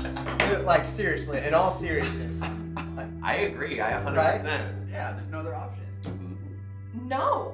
Like, seriously, in all seriousness. I agree. I 100%. Right? Yeah, there's no other option. No.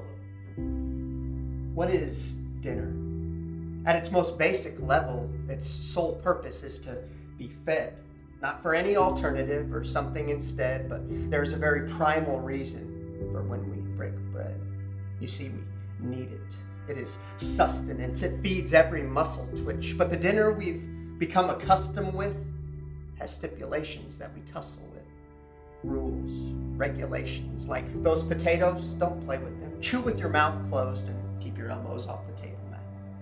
What is dinner? At its most basic level, its sole purpose is to be fed. Not for any alternative or something instead, but there is a very primal reason for when we break bread. You see, we need it. It is sustenance. It feeds every muscle twitch. But the dinner we've become accustomed with has stipulations that we tussle with. Rules, regulations, like those potatoes, don't play with them. Chew with your mouth closed and keep your elbows off the table mat.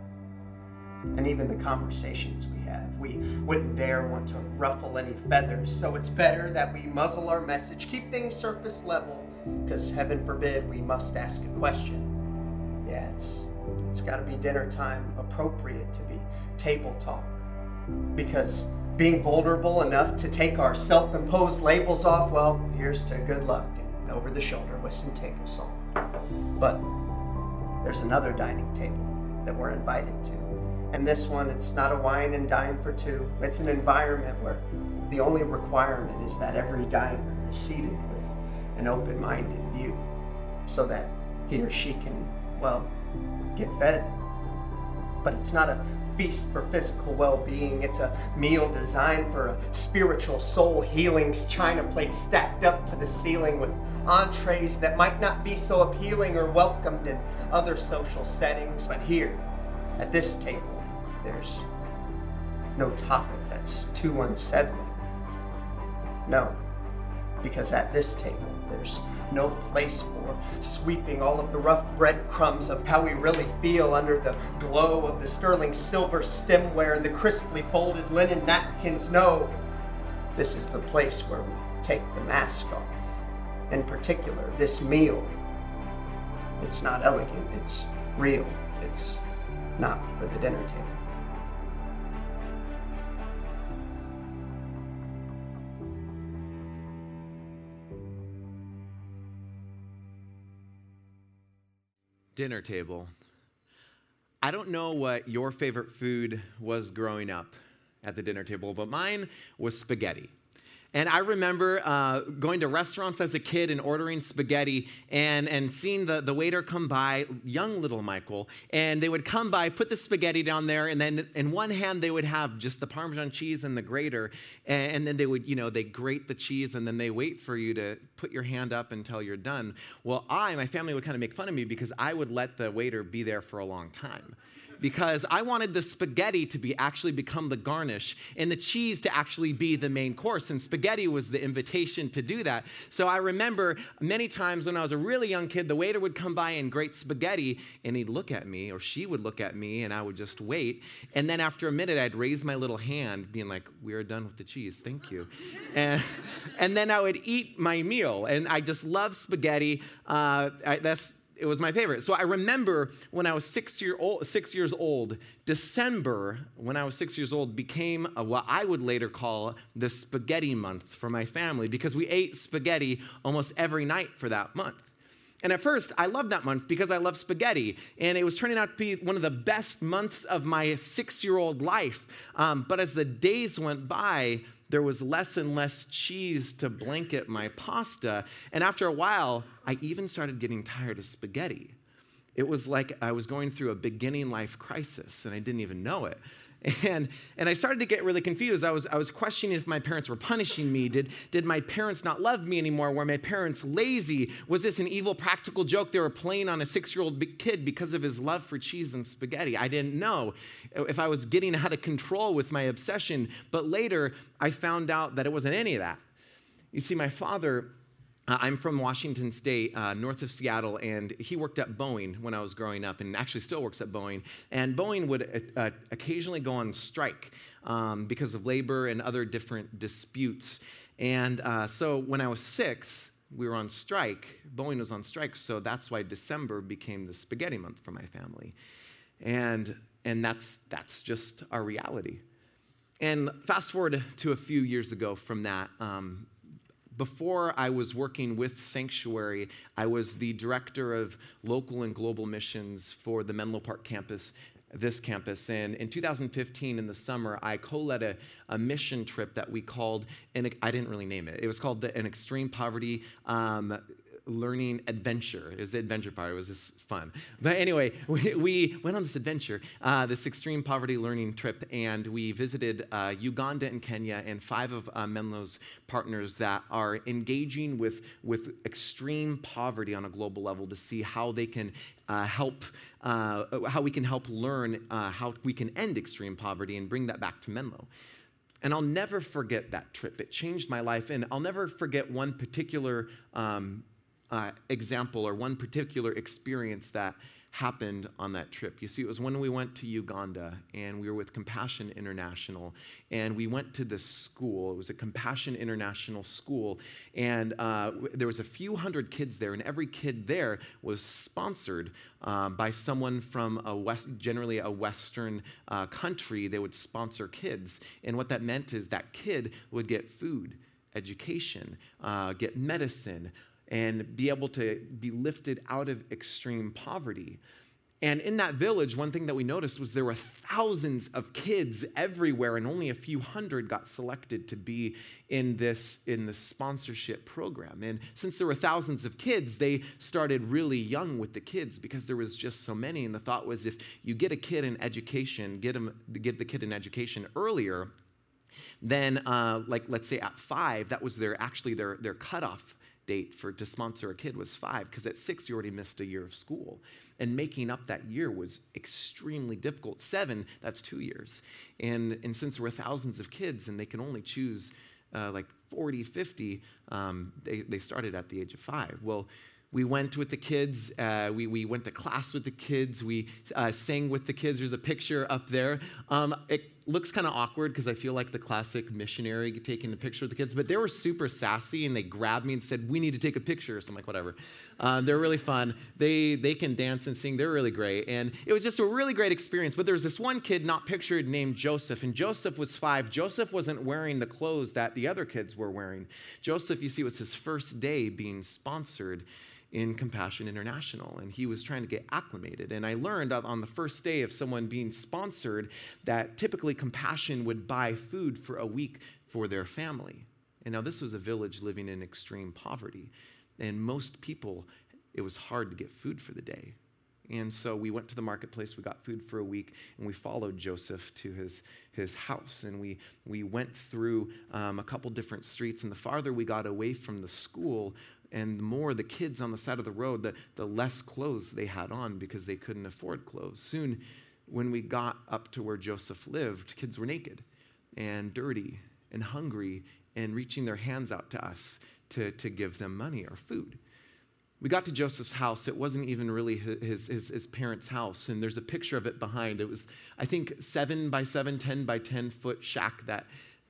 And even the conversations we have, we wouldn't dare want to ruffle any feathers, so it's better that we muzzle our message, keep things surface level, because heaven forbid we must ask a question. Yeah, it's got to be dinner time appropriate to be table talk, because being vulnerable enough to take our self-imposed labels off, well, here's to good luck and over the shoulder with some table salt. But there's another dining table that we're invited to. And this one, it's not a wine and dine for two. It's an environment where the only requirement is that every diner is seated with an open-minded view so that he or she can, well, get fed. But it's not a feast for physical well-being. It's a meal designed for a spiritual soul healings, china plates stacked up to the ceiling with entrees that might not be so appealing or welcomed in other social settings. But here, at this table, there's no topic that's too unsettling. No, because at this table, there's no place for sweeping all of the rough breadcrumbs of how we really feel under the glow of the sterling silver stemware and the crisply folded linen napkins. No, this is the place where we take the mask off. In particular, this meal. It's not elegant, it's real. It's not for the dinner table. Dinner table. I don't know what your favorite food was growing up at the dinner table, but mine was spaghetti. And I remember going to restaurants as a kid and ordering spaghetti and seeing the waiter come by, young little Michael, and they would come by, put the spaghetti down there, and then in one hand they would have just the Parmesan cheese and the grater, and then they would, they grate the cheese, and then they wait for you to put your hand up until you're done. Well, my family would kind of make fun of me because I would let the waiter be there for a long time, because I wanted the spaghetti to actually become the garnish and the cheese to actually be the main course, and spaghetti was the invitation to do that. So I remember many times when I was a really young kid, the waiter would come by and grate spaghetti, and he'd look at me, or she would look at me, and I would just wait, and then after a minute, I'd raise my little hand, being like, "We are done with the cheese, thank you." And then I would eat my meal, and I just love spaghetti. It was my favorite. So I remember when I was 6 years old, December, when I was 6 years old, became what I would later call the spaghetti month for my family, because we ate spaghetti almost every night for that month. And at first, I loved that month because I love spaghetti, and it was turning out to be one of the best months of my 6-year-old life. But as the days went by, there was less and less cheese to blanket my pasta. And after a while, I even started getting tired of spaghetti. It was like I was going through a beginning life crisis, and I didn't even know it. And I started to get really confused. I was questioning if my parents were punishing me. Did my parents not love me anymore? Were my parents lazy? Was this an evil practical joke they were playing on a 6-year-old kid because of his love for cheese and spaghetti? I didn't know if I was getting out of control with my obsession. But later, I found out that it wasn't any of that. You see, my father, I'm from Washington State, north of Seattle, and he worked at Boeing when I was growing up, and actually still works at Boeing. And Boeing would occasionally go on strike because of labor and other different disputes. And so when I was 6, we were on strike. Boeing was on strike, so that's why December became the spaghetti month for my family. And that's just our reality. And fast forward to a few years ago from that. Before I was working with Sanctuary, I was the director of local and global missions for the Menlo Park campus this campus. And in 2015, in the summer, I co-led a mission trip that we called, and I didn't really name it. It was called an Extreme Poverty Learning Adventure. It was the adventure part. It was just fun. But anyway, we went on this adventure, this extreme poverty learning trip, and we visited Uganda and Kenya and 5 of Menlo's partners that are engaging with extreme poverty on a global level to see how they can how we can help learn how we can end extreme poverty and bring that back to Menlo. And I'll never forget that trip. It changed my life, and I'll never forget one particular example or one particular experience that happened on that trip. You see, it was when we went to Uganda, and we were with Compassion International, and we went to this school. It was a Compassion International school, and there was a few hundred kids there, and every kid there was sponsored by someone from generally a Western country. They would sponsor kids, and what that meant is that kid would get food, education, get medicine, and be able to be lifted out of extreme poverty. And in that village, one thing that we noticed was there were thousands of kids everywhere, and only a few hundred got selected to be in this sponsorship program. And since there were thousands of kids, they started really young with the kids because there was just so many. And the thought was, if you get a kid in education, get the kid in education earlier, then like let's say at 5, that was their cutoff date to sponsor a kid was 5, because at 6 you already missed a year of school, and making up that year was extremely difficult. 7, that's 2 years, and since there were thousands of kids and they can only choose like 40, 50, they started at the age of 5. Well, we went with the kids. We went to class with the kids. We sang with the kids. There's a picture up there. It looks kind of awkward because I feel like the classic missionary taking a picture with the kids, but they were super sassy, and they grabbed me and said, "We need to take a picture." So I'm like, whatever. They're really fun. They can dance and sing. They're really great. And it was just a really great experience. But there was this one kid not pictured named Joseph, and Joseph was 5. Joseph wasn't wearing the clothes that the other kids were wearing. Joseph, you see, was his first day being sponsored in Compassion International, and he was trying to get acclimated. And I learned on the first day of someone being sponsored that typically Compassion would buy food for a week for their family. And now this was a village living in extreme poverty, and most people, it was hard to get food for the day. And so we went to the marketplace, we got food for a week, and we followed Joseph to his house. And we went through a couple different streets, and the farther we got away from the school, and the more the kids on the side of the road, the less clothes they had on because they couldn't afford clothes. Soon, when we got up to where Joseph lived, kids were naked and dirty and hungry and reaching their hands out to us to give them money or food. We got to Joseph's house. It wasn't even really his parents' house, and there's a picture of it behind. It was, I think, 7 by 7, 10 by 10 foot shack that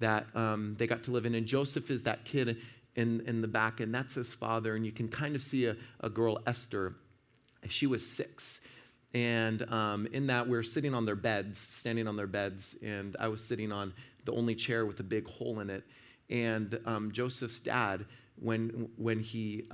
they got to live in. And Joseph is that kid in the back, and that's his father. And you can kind of see a girl, Esther. She was 6. And in that, we're sitting on their beds, standing on their beds, and I was sitting on the only chair with a big hole in it. And Joseph's dad, when he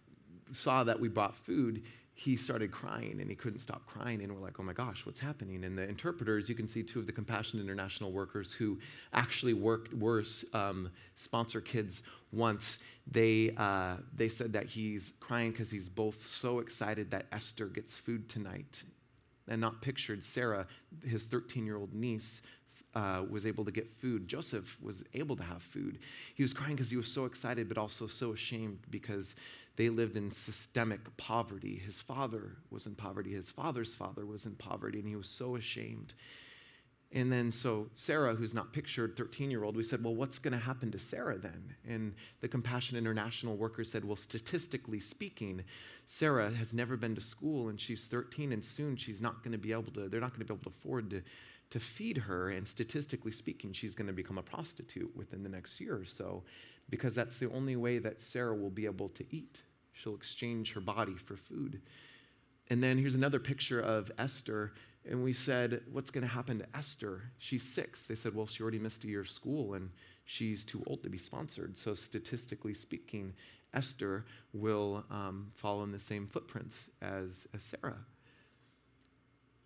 saw that we brought food, he started crying, and he couldn't stop crying. And we're like, oh my gosh, what's happening? And the interpreters, you can see 2 of the Compassion International workers who actually were sponsor kids once. They said that he's crying because he's both so excited that Esther gets food tonight, and not pictured Sarah, his 13-year-old niece, was able to get food. Joseph was able to have food. He was crying because he was so excited, but also so ashamed because they lived in systemic poverty. His father was in poverty. His father's father was in poverty, and he was so ashamed. And then so Sarah, who's not pictured, 13-year-old, we said, well, what's going to happen to Sarah then? And the Compassion International workers said, well, statistically speaking, Sarah has never been to school, and she's 13, and soon they're not going to be able to afford to feed her, and statistically speaking, she's going to become a prostitute within the next year or so, because that's the only way that Sarah will be able to eat. She'll exchange her body for food. And then here's another picture of Esther, and we said, what's going to happen to Esther? She's 6. They said, well, she already missed a year of school, and she's too old to be sponsored. So statistically speaking, Esther will follow in the same footprints as Sarah.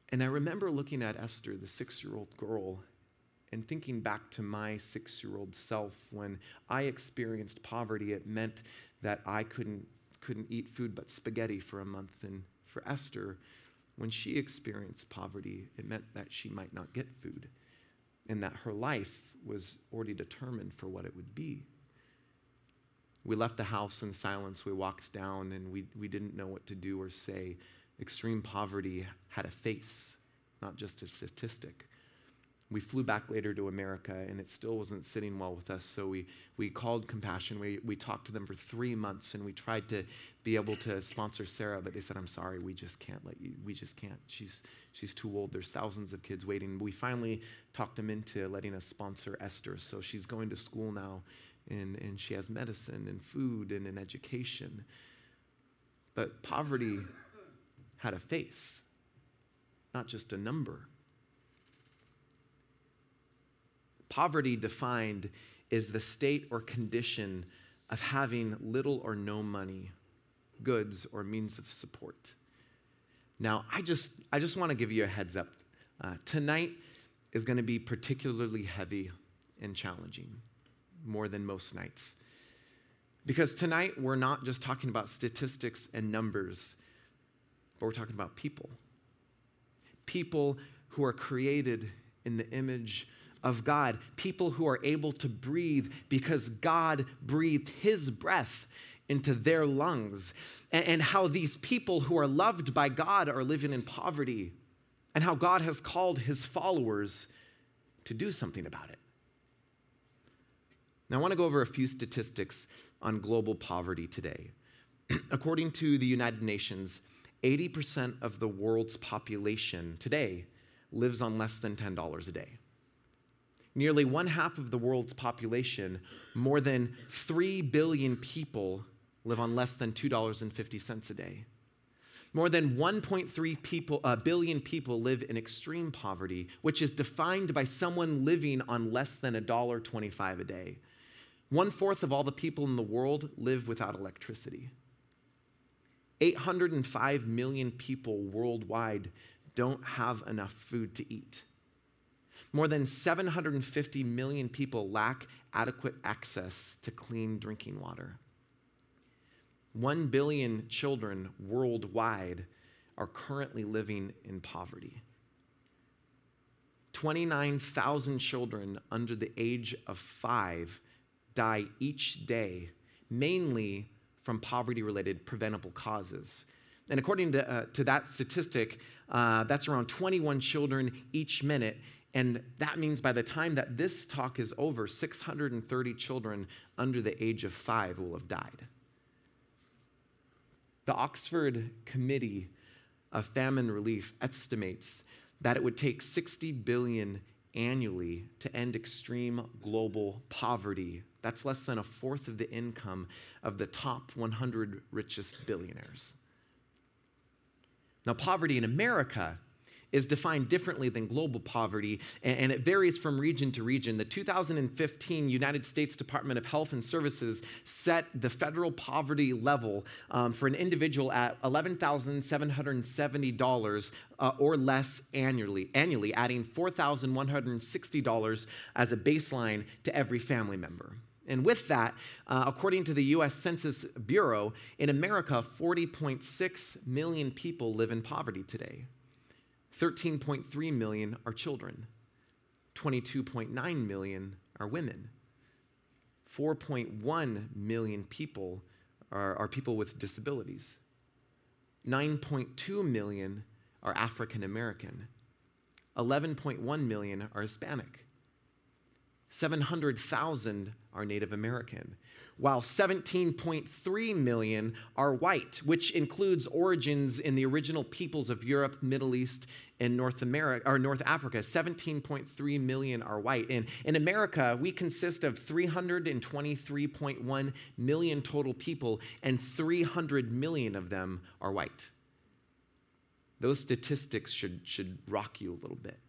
And I remember looking at Esther, the 6-year-old girl, and thinking back to my 6-year-old self when I experienced poverty. It meant that I couldn't eat food but spaghetti for a month. And for Esther, when she experienced poverty, it meant that she might not get food and that her life was already determined for what it would be. We left the house in silence. We walked down and we didn't know what to do or say. Extreme poverty had a face, not just a statistic. We flew back later to America, and it still wasn't sitting well with us, so we called Compassion. We talked to them for 3 months, and we tried to be able to sponsor Sarah, but they said, I'm sorry, we just can't let you, we just can't. She's too old. There's thousands of kids waiting. We finally talked them into letting us sponsor Esther, so she's going to school now, and she has medicine and food and an education. But poverty had a face, not just a number. Poverty defined is the state or condition of having little or no money, goods, or means of support. Now, I just want to give you a heads up. Tonight is going to be particularly heavy and challenging, more than most nights. Because tonight, we're not just talking about statistics and numbers, but we're talking about people. People who are created in the image of God, people who are able to breathe because God breathed his breath into their lungs, and how these people who are loved by God are living in poverty, and how God has called his followers to do something about it. Now, I want to go over a few statistics on global poverty today. According to the United Nations, 80% of the world's population today lives on less than $10 a day. Nearly 1/2 of the world's population, more than 3 billion people, live on less than $2.50 a day. More than 1.3 billion people live in extreme poverty, which is defined by someone living on less than $1.25 a day. 1/4 of all the people in the world live without electricity. 805 million people worldwide don't have enough food to eat. More than 750 million people lack adequate access to clean drinking water. 1 billion children worldwide are currently living in poverty. 29,000 children under the age of 5 die each day, mainly from poverty-related preventable causes. And according to that statistic, that's around 21 children each minute. And that means by the time that this talk is over, 630 children under the age of 5 will have died. The Oxford Committee of Famine Relief estimates that it would take $60 billion annually to end extreme global poverty. That's less than 1/4 of the income of the top 100 richest billionaires. Now, poverty in America is defined differently than global poverty, and it varies from region to region. The 2015 United States Department of Health and Services set the federal poverty level for an individual at $11,770 or less annually, adding $4,160 as a baseline to every family member. And with that, according to the U.S. Census Bureau, in America, 40.6 million people live in poverty today. 13.3 million are children. 22.9 million are women. 4.1 million people are people with disabilities. 9.2 million are African American. 11.1 million are Hispanic. 700,000 are Native American, while 17.3 million are white, which includes origins in the original peoples of Europe, Middle East, and North Africa. 17.3 million are white. And in America, we consist of 323.1 million total people, and 300 million of them are white. Those statistics should rock you a little bit.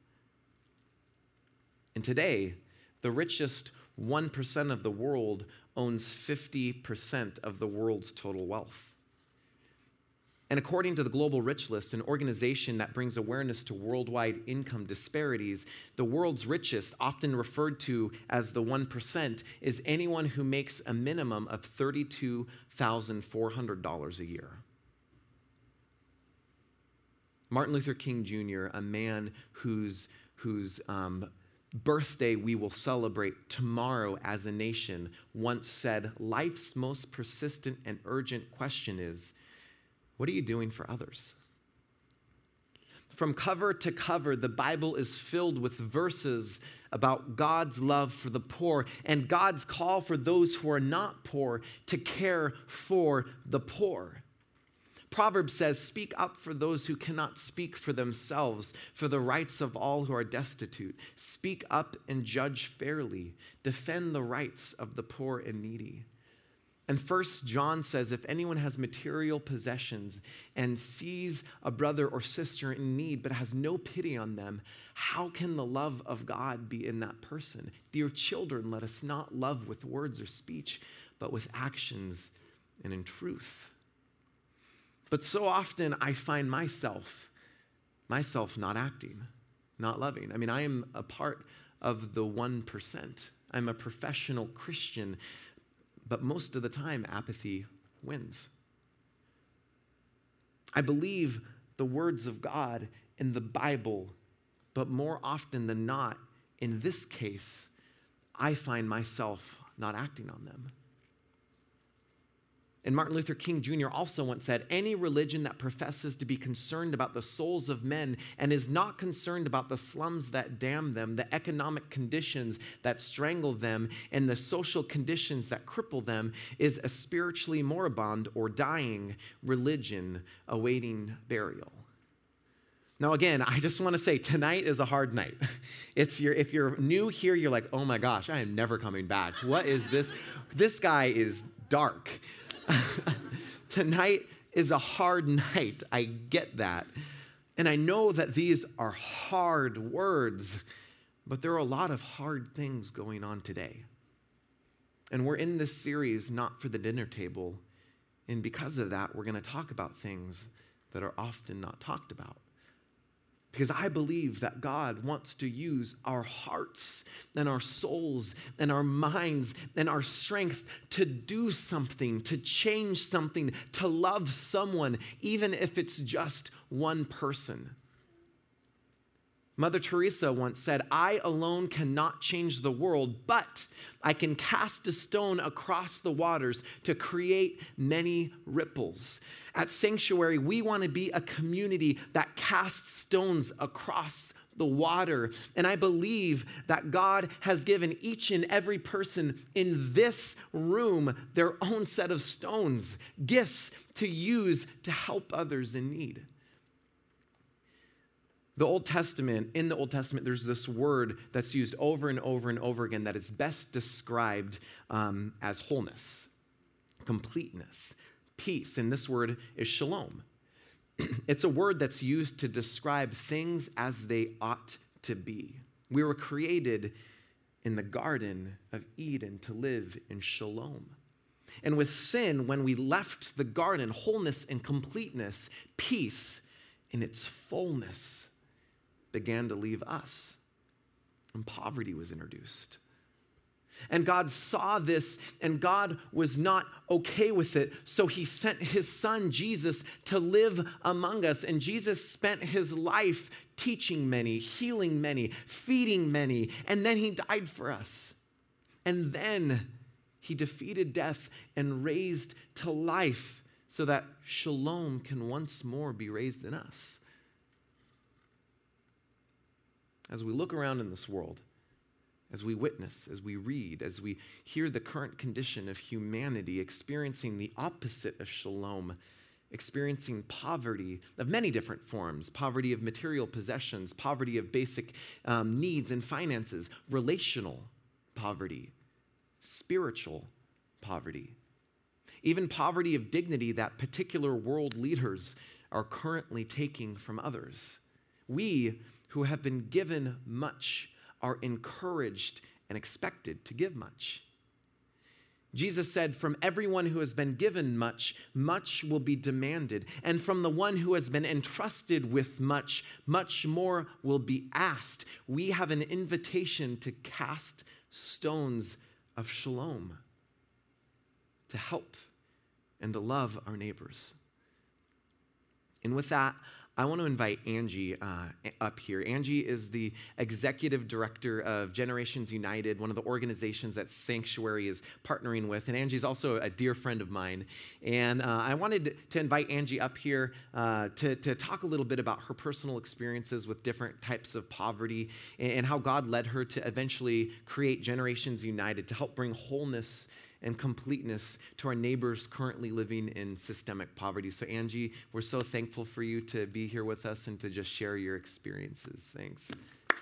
And today, the richest 1% of the world owns 50% of the world's total wealth. And according to the Global Rich List, an organization that brings awareness to worldwide income disparities, the world's richest, often referred to as the 1%, is anyone who makes a minimum of $32,400 a year. Martin Luther King Jr., a man whose birthday we will celebrate tomorrow as a nation, once said, "Life's most persistent and urgent question is, what are you doing for others?" From cover to cover, the Bible is filled with verses about God's love for the poor and God's call for those who are not poor to care for the poor. Proverbs says, "Speak up for those who cannot speak for themselves, for the rights of all who are destitute. Speak up and judge fairly. Defend the rights of the poor and needy." And 1 John says, if anyone has material possessions and sees a brother or sister in need but has no pity on them, how can the love of God be in that person? Dear children, let us not love with words or speech, but with actions and in truth. But so often I find myself not acting, not loving. I mean, I am a part of the 1%. I'm a professional Christian, but most of the time, apathy wins. I believe the words of God in the Bible, but more often than not, in this case, I find myself not acting on them. And Martin Luther King Jr. also once said, any religion that professes to be concerned about the souls of men and is not concerned about the slums that damn them, the economic conditions that strangle them, and the social conditions that cripple them is a spiritually moribund or dying religion awaiting burial. Now, again, I just want to say tonight is a hard night. If you're new here, you're like, oh my gosh, I am never coming back. What is this? This guy is dark. Tonight is a hard night. I get that. And I know that these are hard words, but there are a lot of hard things going on today. And we're in this series not for the dinner table. And because of that, we're going to talk about things that are often not talked about. Because I believe that God wants to use our hearts and our souls and our minds and our strength to do something, to change something, to love someone, even if it's just one person. Mother Teresa once said, I alone cannot change the world, but I can cast a stone across the waters to create many ripples. At Sanctuary, we want to be a community that casts stones across the water. And I believe that God has given each and every person in this room their own set of stones, gifts to use to help others in need. In the Old Testament, there's this word that's used over and over and over again that is best described as wholeness, completeness, peace. And this word is shalom. It's a word that's used to describe things as they ought to be. We were created in the Garden of Eden to live in shalom. And with sin, when we left the garden, wholeness and completeness, peace in its fullness began to leave us, and poverty was introduced. And God saw this, and God was not okay with it, so he sent his son, Jesus, to live among us. And Jesus spent his life teaching many, healing many, feeding many, and then he died for us. And then he defeated death and raised to life so that shalom can once more be raised in us. As we look around in this world, as we witness, as we read, as we hear the current condition of humanity experiencing the opposite of shalom, experiencing poverty of many different forms, poverty of material possessions, poverty of basic needs and finances, relational poverty, spiritual poverty, even poverty of dignity that particular world leaders are currently taking from others. We who have been given much are encouraged and expected to give much. Jesus said, from everyone who has been given much, much will be demanded. And from the one who has been entrusted with much, much more will be asked. We have an invitation to cast stones of shalom, to help and to love our neighbors. And with that, I want to invite Angie up here. Angie is the executive director of Generations United, one of the organizations that Sanctuary is partnering with. And Angie's also a dear friend of mine. And I wanted to invite Angie up here to talk a little bit about her personal experiences with different types of poverty and how God led her to eventually create Generations United to help bring wholeness and completeness to our neighbors currently living in systemic poverty. So Angie, we're so thankful for you to be here with us and to just share your experiences. Thanks.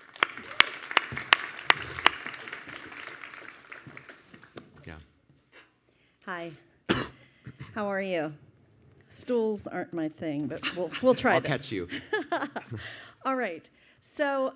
Yeah. Hi. How are you? Stools aren't my thing, but we'll try I'll this. catch you. All right. So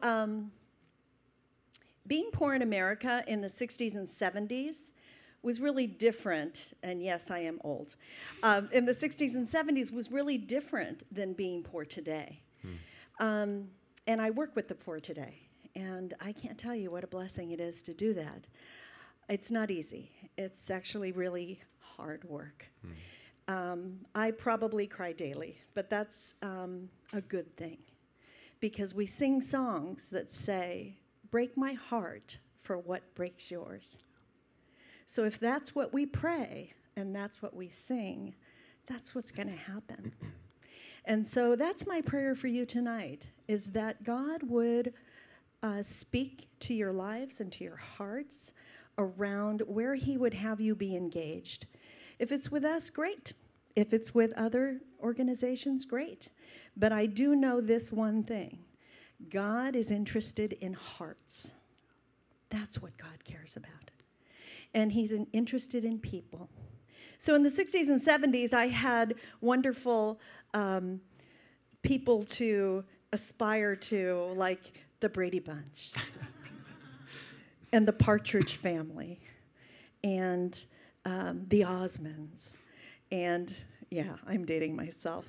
being poor in America in the 60s and 70s was really different, and yes, I am old, in the 60s and 70s was really different than being poor today. And I work with the poor today, and I can't tell you what a blessing it is to do that. It's not easy. It's actually really hard work. I probably cry daily, but that's a good thing, because we sing songs that say, break my heart for what breaks yours. So if that's what we pray and that's what we sing, that's what's going to happen. And so that's my prayer for you tonight, is that God would speak to your lives and to your hearts around where he would have you be engaged. If it's with us, great. If it's with other organizations, great. But I do know this one thing. God is interested in hearts. That's what God cares about. And he's interested in people. So in the 60s and 70s, I had wonderful people to aspire to, like the Brady Bunch and the Partridge Family and the Osmonds. And yeah, I'm dating myself.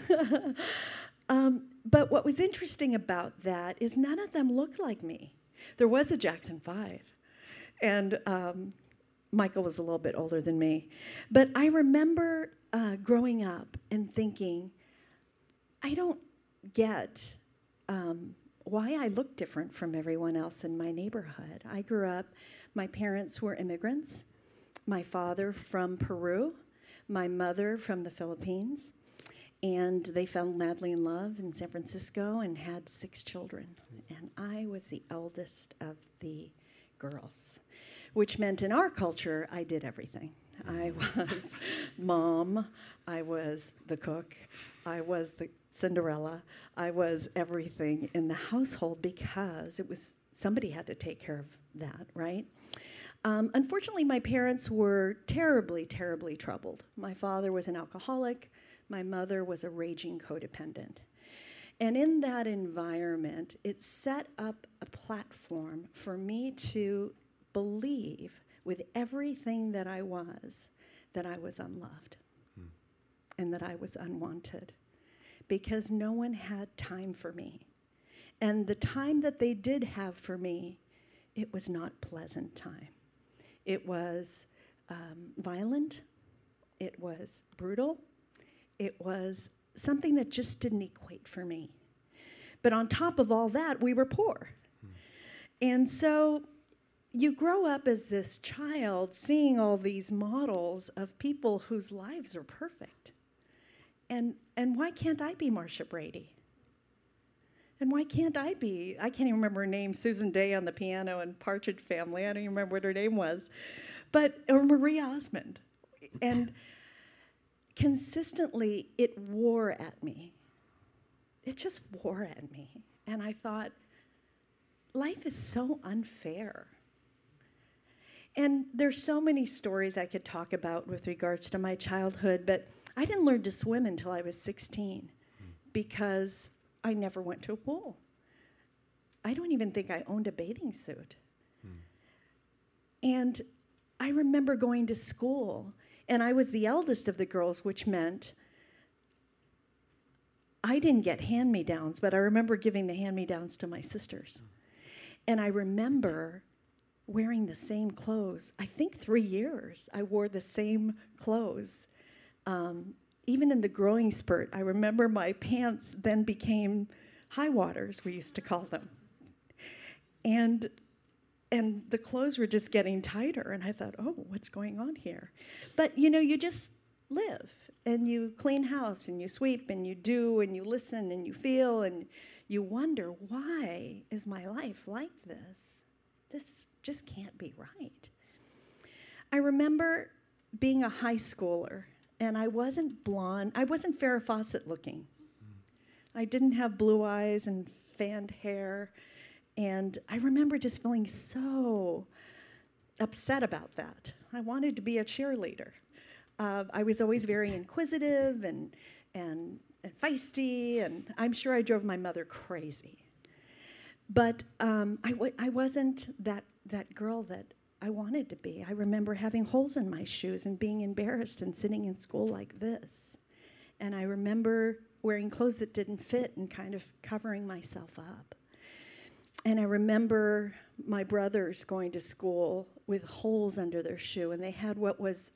But what was interesting about that is none of them looked like me. There was a Jackson 5. And Michael was a little bit older than me. But I remember growing up and thinking, I don't get why I look different from everyone else in my neighborhood. I grew up, my parents were immigrants. My father from Peru, my mother from the Philippines. And they fell madly in love in San Francisco and had 6 children. And I was the eldest of the girls, which meant in our culture, I did everything. I was mom, I was the cook, I was the Cinderella, I was everything in the household because it was somebody had to take care of that, right? Unfortunately, my parents were terribly, terribly troubled. My father was an alcoholic. My mother was a raging codependent. And in that environment, it set up a platform for me to believe with everything that I was unloved and that I was unwanted because no one had time for me. And the time that they did have for me, it was not pleasant time. It was violent. It was brutal. It was something that just didn't equate for me. But on top of all that, we were poor. And so you grow up as this child seeing all these models of people whose lives are perfect. And why can't I be Marcia Brady? And why can't I can't even remember her name, Susan Day on the piano and Partridge Family. I don't even remember what her name was. Or Marie Osmond. And consistently, it wore at me. It just wore at me. And I thought, life is so unfair. And there's so many stories I could talk about with regards to my childhood, but I didn't learn to swim until I was 16 because I never went to a pool. I don't even think I owned a bathing suit. And I remember going to school, and I was the eldest of the girls, which meant I didn't get hand-me-downs, but I remember giving the hand-me-downs to my sisters. And I remember wearing the same clothes. I think 3 years I wore the same clothes. Even in the growing spurt, I remember my pants then became high waters, we used to call them. And the clothes were just getting tighter, and I thought, oh, what's going on here? But, you just live, and you clean house, and you sweep, and you do, and you listen, and you feel, and you wonder, why is my life like this? This just can't be right. I remember being a high schooler, and I wasn't blonde. I wasn't Farrah Fawcett looking. I didn't have blue eyes and fanned hair. And I remember just feeling so upset about that. I wanted to be a cheerleader. I was always very inquisitive and feisty, and I'm sure I drove my mother crazy. But I wasn't that girl that I wanted to be. I remember having holes in my shoes and being embarrassed and sitting in school like this. And I remember wearing clothes that didn't fit and kind of covering myself up. And I remember my brothers going to school with holes under their shoe, and they had what was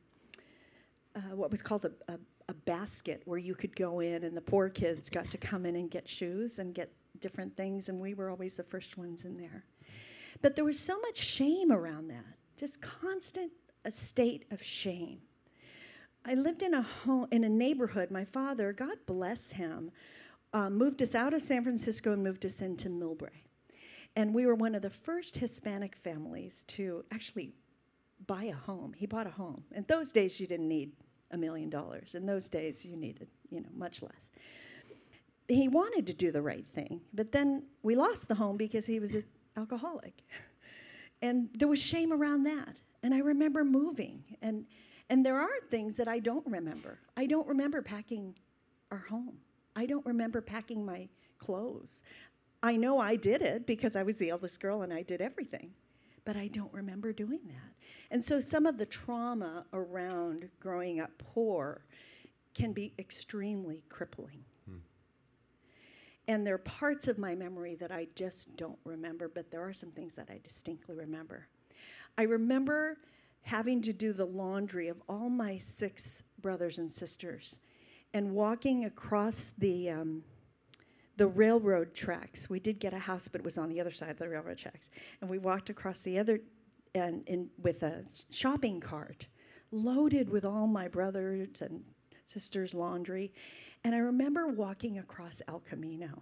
called a basket where you could go in, and the poor kids got to come in and get shoes and get different things, and we were always the first ones in there. But there was so much shame around that, just constant a state of shame. I lived in a neighborhood. My father, God bless him, moved us out of San Francisco and moved us into Millbrae. And we were one of the first Hispanic families to actually buy a home. He bought a home. In those days, you didn't need $1 million. In those days, you needed, much less. He wanted to do the right thing, but then we lost the home because he was an alcoholic. And there was shame around that. And I remember moving. And there are things that I don't remember. I don't remember packing our home. I don't remember packing my clothes. I know I did it because I was the eldest girl and I did everything, but I don't remember doing that. And so some of the trauma around growing up poor can be extremely crippling. And there are parts of my memory that I just don't remember, but there are some things that I distinctly remember. I remember having to do the laundry of all my 6 brothers and sisters and walking across the railroad tracks. We did get a house, but it was on the other side of the railroad tracks. And we walked across the other with a shopping cart loaded with all my brothers and sisters' laundry. And I remember walking across El Camino.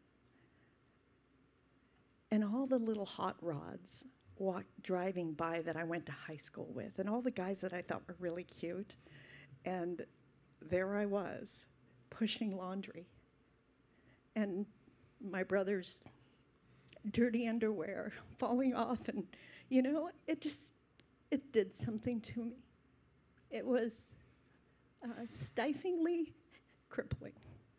And all the little hot rods driving by that I went to high school with, and all the guys that I thought were really cute. And there I was, pushing laundry. And my brother's dirty underwear falling off, and it did something to me. It was stiflingly crippling.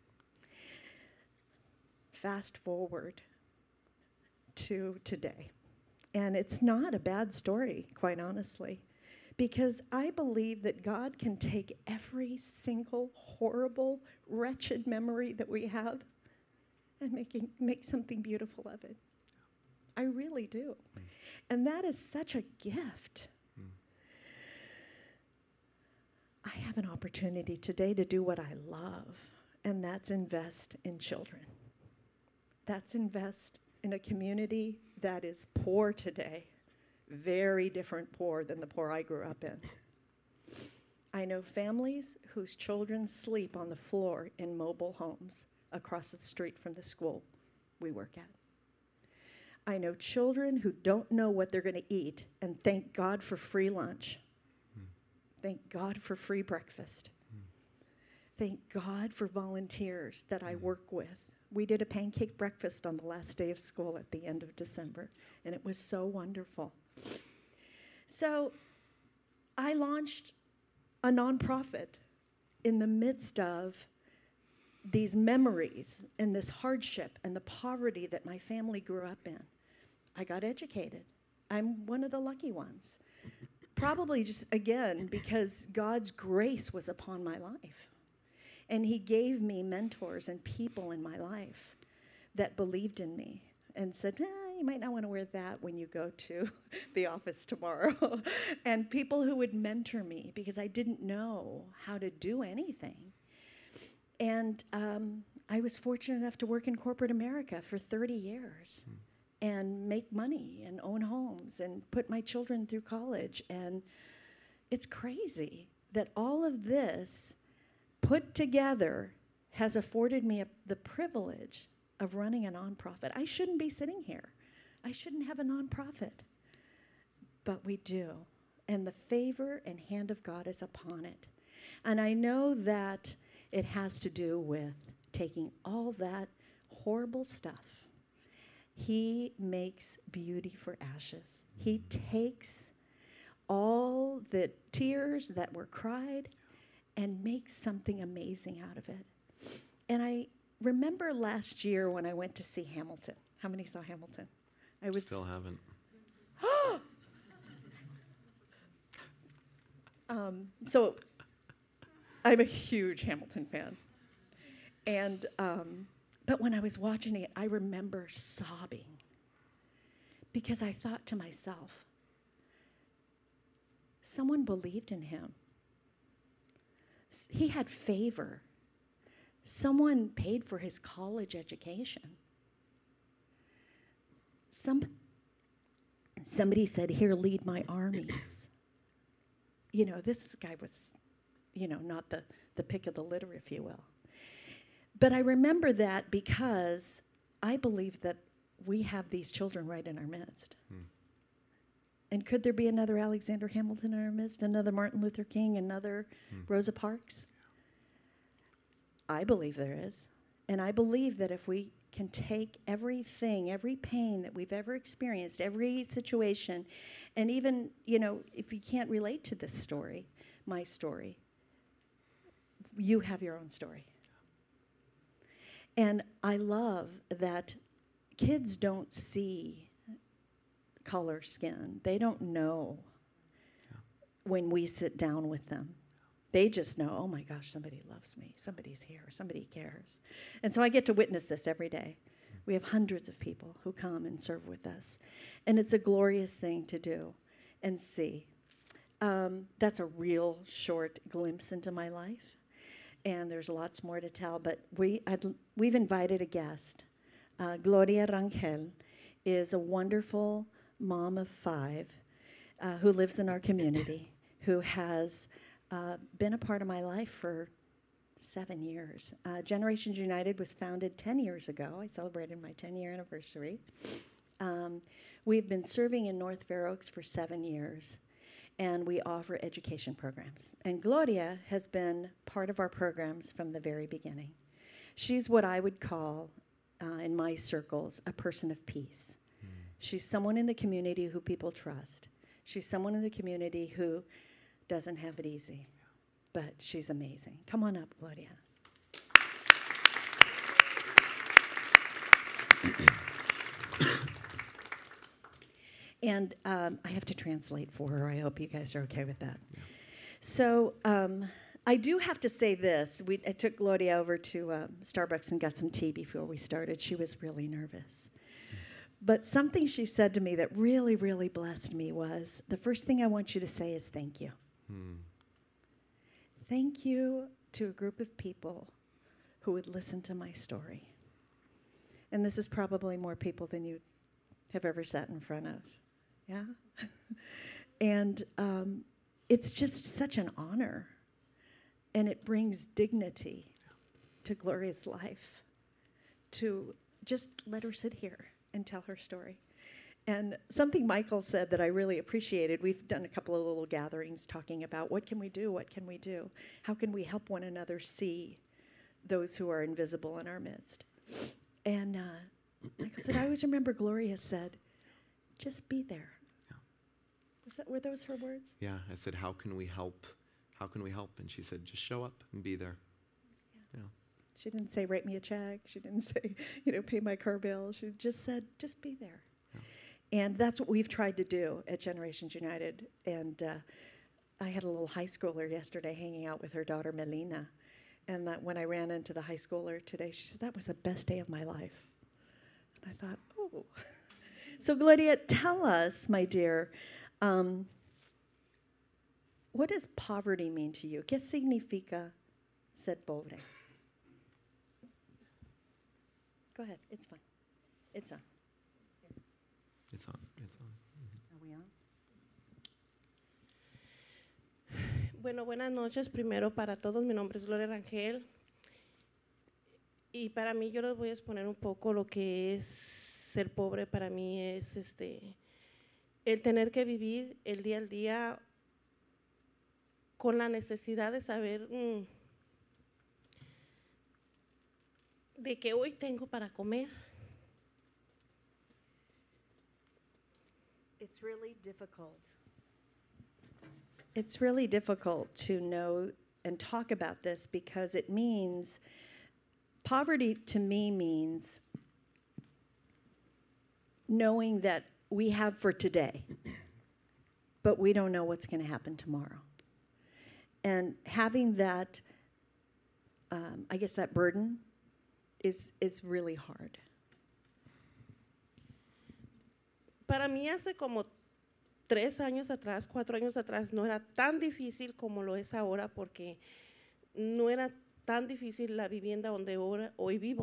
Fast forward to today, and it's not a bad story, quite honestly, because I believe that God can take every single horrible, wretched memory that we have and make something beautiful of it. I really do. And that is such a gift. I have an opportunity today to do what I love, and that's invest in children. That's invest in a community that is poor today, very different poor than the poor I grew up in. I know families whose children sleep on the floor in mobile homes across the street from the school we work at. I know children who don't know what they're going to eat, and thank God for free lunch. Thank God for free breakfast. Thank God for volunteers that I work with. We did a pancake breakfast on the last day of school at the end of December, and it was so wonderful. So I launched a nonprofit in the midst of these memories and this hardship and the poverty that my family grew up in. I got educated. I'm one of the lucky ones. probably just, again, because God's grace was upon my life. And he gave me mentors and people in my life that believed in me and said, you might not want to wear that when you go to the office tomorrow. And people who would mentor me because I didn't know how to do anything. And I was fortunate enough to work in corporate America for 30 years and make money and own homes and put my children through college. And it's crazy that all of this put together has afforded me the privilege of running a nonprofit. I shouldn't be sitting here. I shouldn't have a nonprofit. But we do. And the favor and hand of God is upon it. And I know that it has to do with taking all that horrible stuff. He makes beauty for ashes. He takes all the tears that were cried and makes something amazing out of it. And I remember last year when I went to see Hamilton. How many saw Hamilton? I was Still haven't. So I'm a huge Hamilton fan. And but when I was watching it, I remember sobbing because I thought to myself, someone believed in him. He had favor. Someone paid for his college education. Somebody said, here, lead my armies. You know, this guy was, not the pick of the litter, if you will. But I remember that because I believe that we have these children right in our midst. And could there be another Alexander Hamilton in our midst, another Martin Luther King, another Rosa Parks? I believe there is. And I believe that if we can take everything, every pain that we've ever experienced, every situation, and even, if you can't relate to this story, my story, you have your own story. And I love that kids don't see color, skin. They don't know when we sit down with them. They just know, oh my gosh, somebody loves me. Somebody's here. Somebody cares. And so I get to witness this every day. We have hundreds of people who come and serve with us. And it's a glorious thing to do and see. That's a real short glimpse into my life. And there's lots more to tell. But we've invited a guest. Gloria Rangel is a wonderful mom of 5 who lives in our community, who has been a part of my life for 7 years. Generations United was founded 10 years ago. I celebrated my 10-year anniversary. We've been serving in North Fair Oaks for 7 years, and we offer education programs. And Gloria has been part of our programs from the very beginning. She's what I would call, in my circles, a person of peace. She's someone in the community who people trust. She's someone in the community who doesn't have it easy, but she's amazing. Come on up, Gloria. And I have to translate for her. I hope you guys are okay with that. Yeah. So I do have to say this. I took Gloria over to Starbucks and got some tea before we started. She was really nervous. But something she said to me that really, really blessed me was, the first thing I want you to say is thank you. Thank you to a group of people who would listen to my story. And this is probably more people than you have ever sat in front of. Yeah? And it's just such an honor. And it brings dignity to Gloria's life to just let her sit here and tell her story. And something Michael said that I really appreciated, we've done a couple of little gatherings talking about what can we do, what can we do? How can we help one another see those who are invisible in our midst? And Michael said, I always remember Gloria said, just be there. Yeah. Were those her words? Yeah, I said, how can we help? How can we help? And she said, just show up and be there. Yeah. She didn't say, write me a check. She didn't say, pay my car bill. She just said, just be there. Yeah. And that's what we've tried to do at Generations United. And I had a little high schooler yesterday hanging out with her daughter, Melina. And that when I ran into the high schooler today, she said, that was the best day of my life. And I thought, oh. So Gloria, tell us, my dear, what does poverty mean to you? ¿Qué significa ser pobre? Go ahead, it's fine. It's on. It's on. Are we on? Bueno, buenas noches primero para todos. Mi nombre es Gloria Rangel. Y para mí, yo les voy a exponer un poco lo que es ser pobre. Para mí es el tener que vivir el día al día con la necesidad de saber de que hoy tengo para comer. It's really difficult. It's really difficult to know and talk about this because it means, poverty to me means knowing that we have for today, but we don't know what's going to happen tomorrow. And having that, I guess that burden is really hard. Para mí hace como 3 años atrás, 4 años atrás, no era tan difícil como lo es ahora porque no era tan difícil la vivienda donde hoy vivo.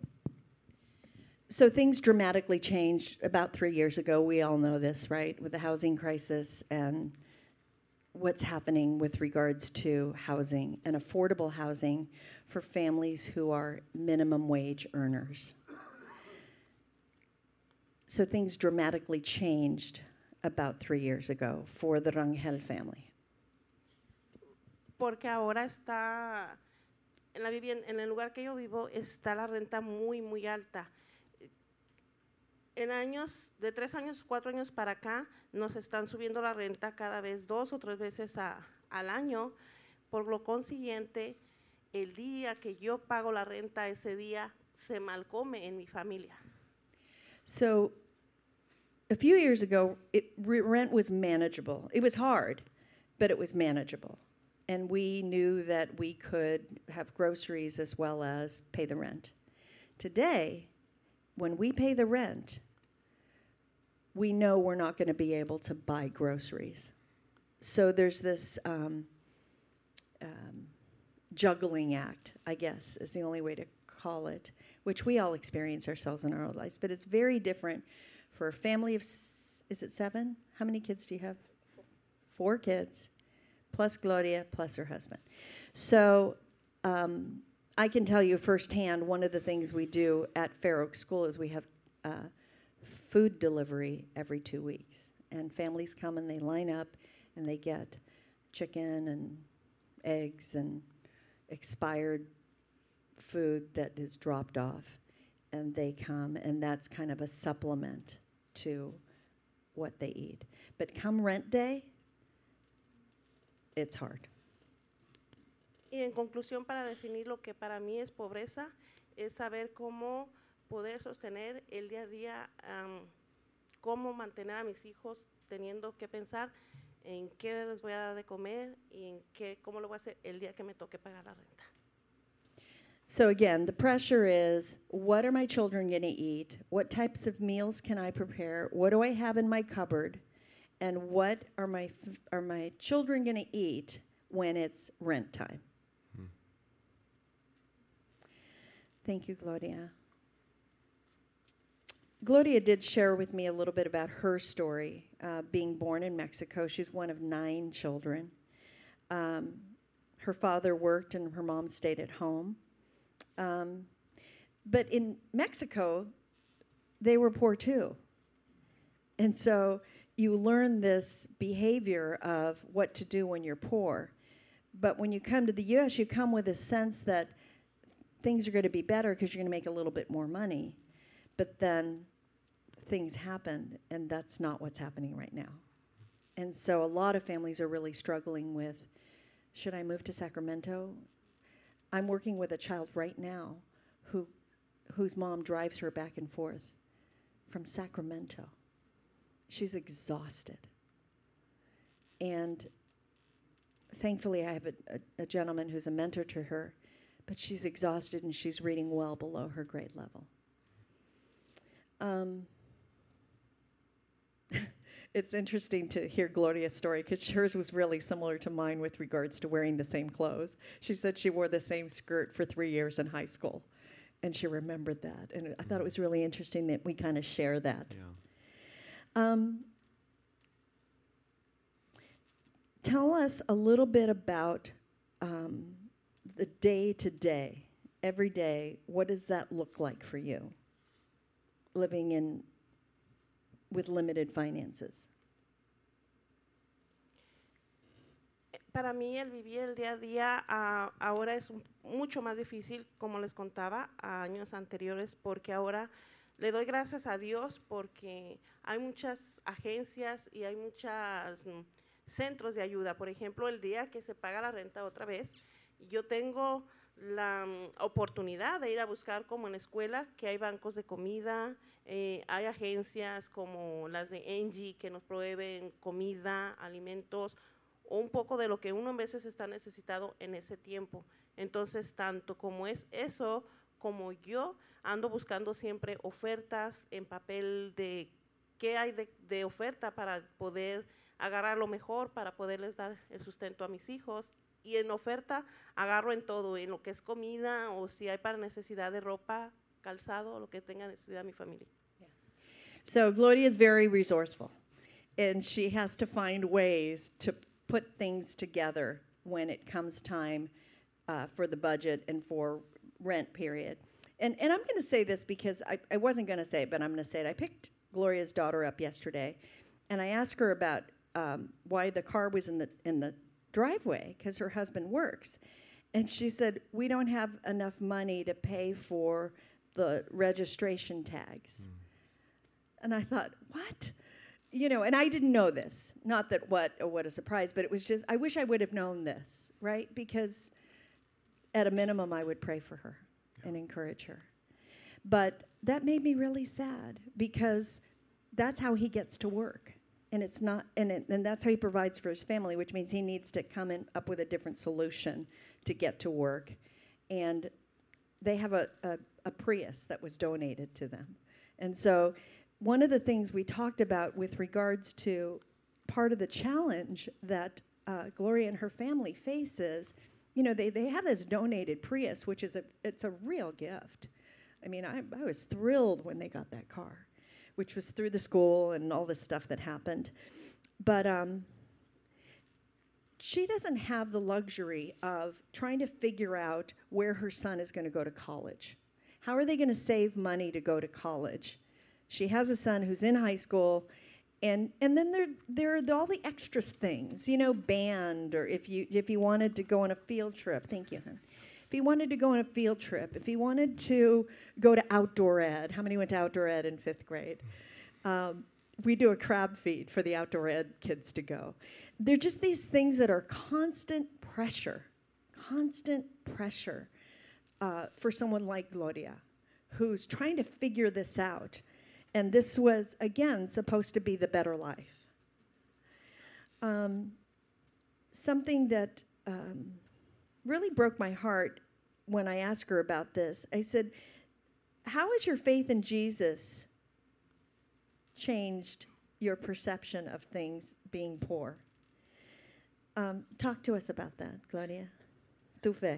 So things dramatically changed about 3 years ago. We all know this, right? With the housing crisis and what's happening with regards to housing and affordable housing for families who are minimum wage earners. So things dramatically changed about 3 years ago for the Rangel family. Porque ahora está, en la vivienda, en el lugar que yo vivo, está la renta muy, muy alta. En años, de 3 años, 4 años para acá, nos están subiendo la renta cada vez 2 o 3 veces al año. Por lo consiguiente, el día que yo pago la renta, ese día se malcome en mi familia. So a few years ago, rent was manageable. It was hard, but it was manageable. And we knew that we could have groceries as well as pay the rent. Today, when we pay the rent, we know we're not going to be able to buy groceries. So there's this juggling act, I guess, is the only way to call it, which we all experience ourselves in our own lives. But it's very different for a family of, is it 7? How many kids do you have? 4 kids, plus Gloria, plus her husband. So I can tell you firsthand, one of the things we do at Fair Oak School is we have food delivery every 2 weeks. And families come and they line up and they get chicken and eggs and expired food that is dropped off. And they come, and that's kind of a supplement to what they eat. But come rent day, it's hard. Y en conclusión, para definir lo que para mí es pobreza, es saber cómo poder sostener el día a día, cómo mantener a mis hijos teniendo que pensar en qué les voy a dar de comer y en cómo lo voy a hacer el día que me toque pagar la renta. So again, the pressure is, what are my children going to eat? What types of meals can I prepare? What do I have in my cupboard? And what are my children going to eat when it's rent time? Thank you, Gloria. Gloria did share with me a little bit about her story, being born in Mexico. She's one of 9 children. Her father worked and her mom stayed at home. But in Mexico, they were poor too. And so you learn this behavior of what to do when you're poor. But when you come to the U.S., you come with a sense that things are going to be better because you're going to make a little bit more money. But then things happen, and that's not what's happening right now. And so a lot of families are really struggling with, should I move to Sacramento? I'm working with a child right now whose mom drives her back and forth from Sacramento she's exhausted. And thankfully, I have a gentleman who's a mentor to her, but she's exhausted and she's reading well below her grade level. It's interesting to hear Gloria's story because hers was really similar to mine with regards to wearing the same clothes. She said she wore the same skirt for 3 years in high school, and she remembered that. And I thought it was really interesting that we kind of share that. Yeah. Tell us a little bit about the day-to-day, every day. What does that look like for you, living with limited finances? Para mí el vivir el día a día ahora es mucho más difícil, como les contaba, a años anteriores, porque ahora le doy gracias a Dios porque hay muchas agencias y hay muchos centros de ayuda. Por ejemplo, el día que se paga la renta otra vez, yo tengo la oportunidad de ir a buscar, como en la escuela, que hay bancos de comida, hay agencias como las de Engie que nos proveen comida, alimentos, o un poco de lo que uno a veces está necesitado en ese tiempo. Entonces, tanto como es eso, como yo ando buscando siempre ofertas en papel de qué hay de oferta para poder agarrar lo mejor, para poderles dar el sustento a mis hijos. Y en oferta agarro en todo, en lo que es comida o si hay para necesidad de ropa, calzado, lo que tenga necesidad mi familia. Yeah. So Gloria is very resourceful, and she has to find ways to put things together when it comes time for the budget and for rent period. And I'm going to say this because I wasn't going to say it, but I'm going to say it. I picked Gloria's daughter up yesterday, and I asked her about why the car was in the driveway, because her husband works. And she said, we don't have enough money to pay for the registration tags. And I thought, what? You know, and I didn't know this. Not that what a surprise, but it was just, I wish I would have known this, right? Because at a minimum, I would pray for her and encourage her. But that made me really sad because that's how he gets to work. And it's not, and that's how he provides for his family, which means he needs to come up with a different solution to get to work. And they have a Prius that was donated to them. And so one of the things we talked about with regards to part of the challenge that Gloria and her family faces, you know, they have this donated Prius, which is it's a real gift. I mean, I was thrilled when they got that car, which was through the school and all this stuff that happened. But she doesn't have the luxury of trying to figure out where her son is going to go to college. How are they going to save money to go to college? She has a son who's in high school, and then there are all the extra things, you know, band, or if you wanted to go on a field trip. Thank you, hon. If he wanted to go on a field trip, if he wanted to go to outdoor ed. How many went to outdoor ed in 5th grade? We do a crab feed for the outdoor ed kids to go. They're just these things that are constant pressure for someone like Gloria, who's trying to figure this out. And this was, again, supposed to be the better life. Something that really broke my heart when I asked her about this. I said, how has your faith in Jesus changed your perception of things being poor? Talk to us about that, Gloria. Tu fe.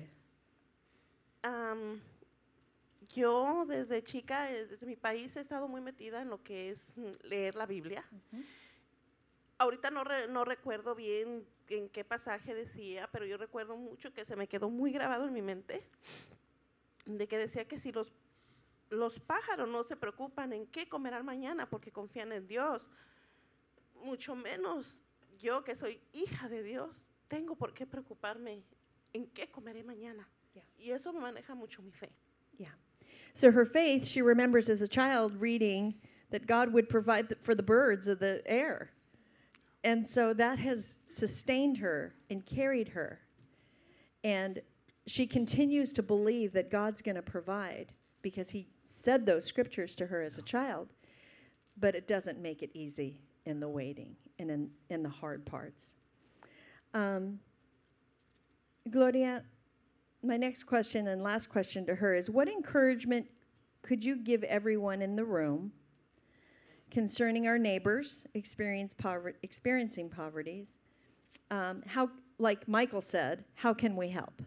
Yo desde chica, desde mi país, he estado muy metida en lo que es leer la Biblia. Uh-huh. Ahorita no recuerdo bien en qué pasaje decía, pero yo recuerdo mucho que se me quedó muy grabado en mi mente, de que decía que si los pájaros no se preocupan en qué comerán mañana porque confían en Dios, mucho menos yo, que soy hija de Dios, tengo por qué preocuparme en qué comeré mañana. Yeah. Y eso me maneja mucho mi fe. Yeah. So her faith, she remembers as a child reading that God would provide for the birds of the air. And so that has sustained her and carried her. And she continues to believe that God's going to provide because he said those scriptures to her as a child. But it doesn't make it easy in the waiting and in the hard parts. Gloria, my next question and last question to her is, what encouragement could you give everyone in the room concerning our neighbors experiencing poverty? How, like Michael said, how can we help?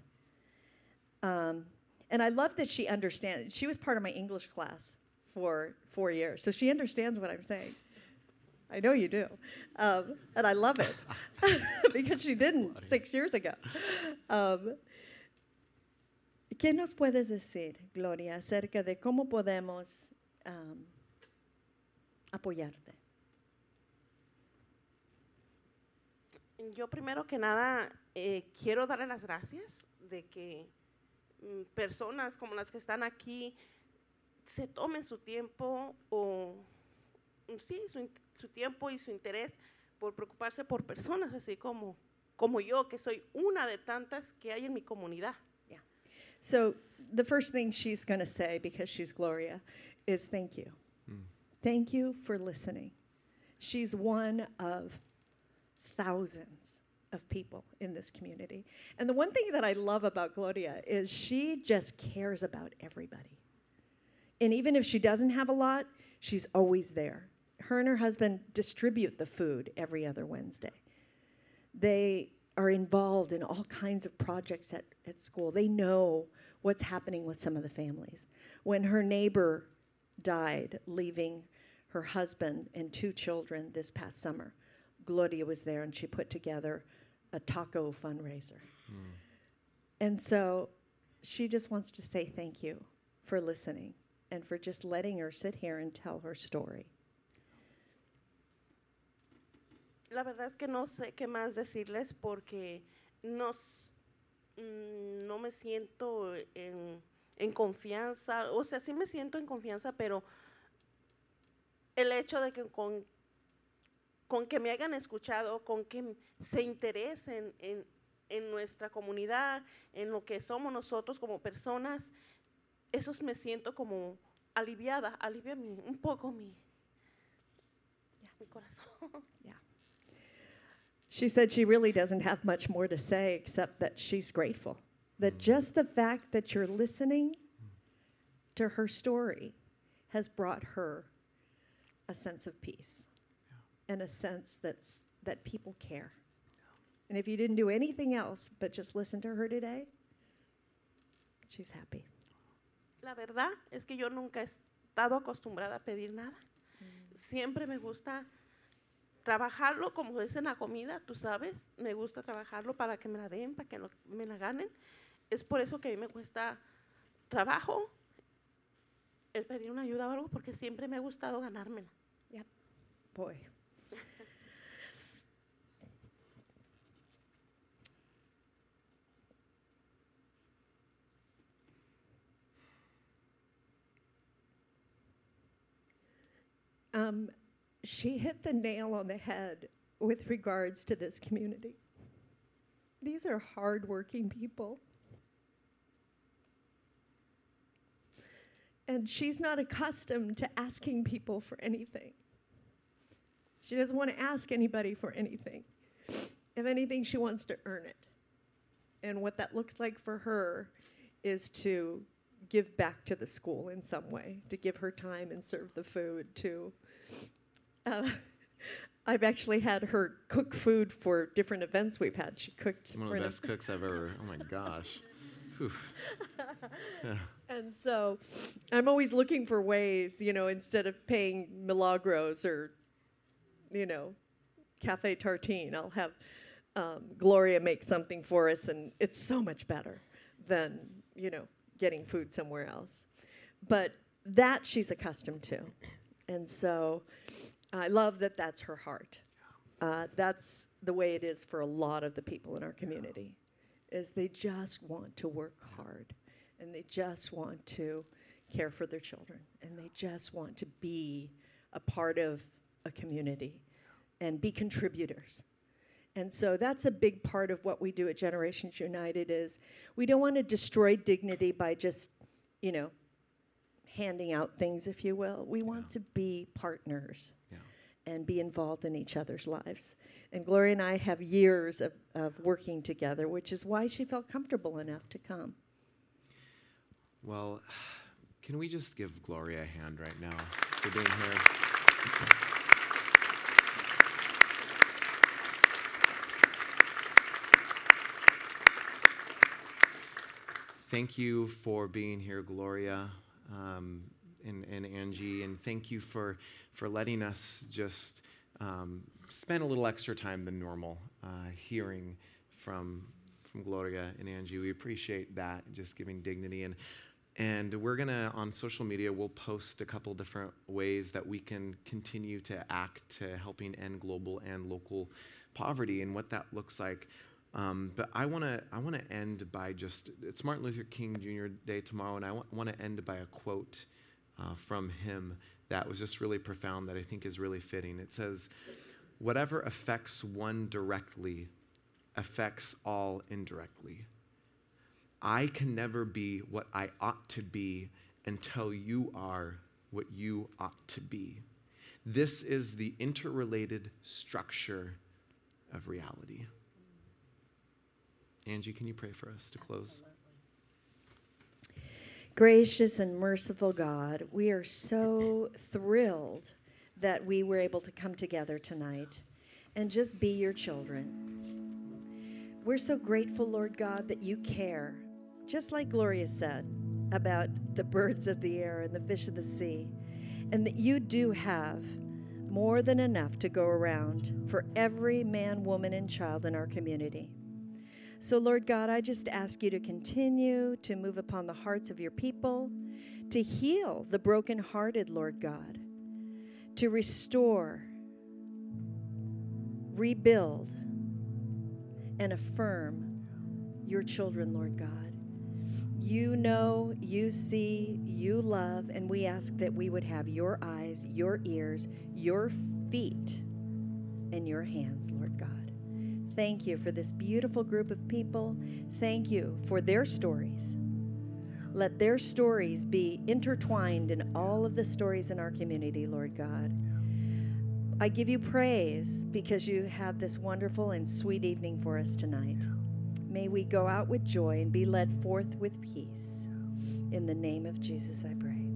And I love that she understands. She was part of my English class for 4 years, so she understands what I'm saying. I know you do. And I love it because she didn't 6 years ago. ¿Qué nos puedes decir, Gloria, acerca de cómo podemos apoyarte? Yo primero que nada quiero darle las gracias de que personas como las que están aquí se tomen su tiempo o sí, su tiempo y su interés por preocuparse por personas así como yo, que soy una de tantas que hay en mi comunidad. Yeah. So the first thing she's going to say, because she's Gloria, is thank you. Thank you for listening. She's one of thousands of people in this community. And the one thing that I love about Gloria is she just cares about everybody. And even if she doesn't have a lot, she's always there. Her and her husband distribute the food every other Wednesday. They are involved in all kinds of projects at school. They know what's happening with some of the families. When her neighbor died, leaving her husband and 2 children this past summer, Gloria was there and she put together a taco fundraiser. And so she just wants to say thank you for listening and for just letting her sit here and tell her story. La verdad es que no sé qué más decirles porque no me siento en confianza. O sea, sí me siento en confianza, pero el hecho de que con que me hayan escuchado, con que se interesen en nuestra comunidad, en lo que somos nosotros como personas, eso me siento como aliviada, alivia un poco mi corazón. Yeah. She said she really doesn't have much more to say except that she's grateful. That just the fact that you're listening to her story has brought her a sense of peace and a sense that people care. And if you didn't do anything else but just listen to her today, she's happy. La verdad es que yo nunca he estado acostumbrada a pedir nada. Siempre me gusta trabajarlo, como es en la comida, tú sabes, me gusta trabajarlo para que me la den, para que me la ganen. Es por eso que a mí me cuesta trabajo el pedir una ayuda o algo, porque siempre me ha gustado ganármela. Yep. Boy. She hit the nail on the head with regards to this community. These are hardworking people. And she's not accustomed to asking people for anything. She doesn't want to ask anybody for anything. If anything, she wants to earn it. And what that looks like for her is to give back to the school in some way, to give her time and serve the food, to... I've actually had her cook food for different events we've had. She cooked. One of the best cooks I've ever. Oh my gosh. Yeah. And so, I'm always looking for ways, instead of paying Milagros or, Cafe Tartine, I'll have Gloria make something for us, and it's so much better than getting food somewhere else. But that she's accustomed to, and so. I love that that's her heart. That's the way it is for a lot of the people in our community, is they just want to work hard, and they just want to care for their children, and they just want to be a part of a community and be contributors. And so that's a big part of what we do at Generations United is we don't want to destroy dignity by just, handing out things, if you will. We want to be partners and be involved in each other's lives. And Gloria and I have years of working together, which is why she felt comfortable enough to come. Well, can we just give Gloria a hand right now for being here? Thank you for being here, Gloria, and Angie, and thank you for letting us just spend a little extra time than normal hearing from Gloria and Angie. We appreciate that, just giving dignity. And we're going to, on social media, we'll post a couple different ways that we can continue to act to helping end global and local poverty and what that looks like. But I want to end by it's Martin Luther King Jr. Day tomorrow, and I want to end by a quote from him that was just really profound, that I think is really fitting. It says, "Whatever affects one directly affects all indirectly. I can never be what I ought to be until you are what you ought to be. This is the interrelated structure of reality." Angie, can you pray for us to close? Gracious and merciful God, we are so thrilled that we were able to come together tonight and just be your children. We're so grateful, Lord God, that you care, just like Gloria said, about the birds of the air and the fish of the sea, and that you do have more than enough to go around for every man, woman, and child in our community. So, Lord God, I just ask you to continue to move upon the hearts of your people, to heal the brokenhearted, Lord God, to restore, rebuild, and affirm your children, Lord God. You know, you see, you love, and we ask that we would have your eyes, your ears, your feet, and your hands, Lord God. Thank you for this beautiful group of people. Thank you for their stories. Let their stories be intertwined in all of the stories in our community, Lord God. I give you praise because you had this wonderful and sweet evening for us tonight. May we go out with joy and be led forth with peace. In the name of Jesus, I pray.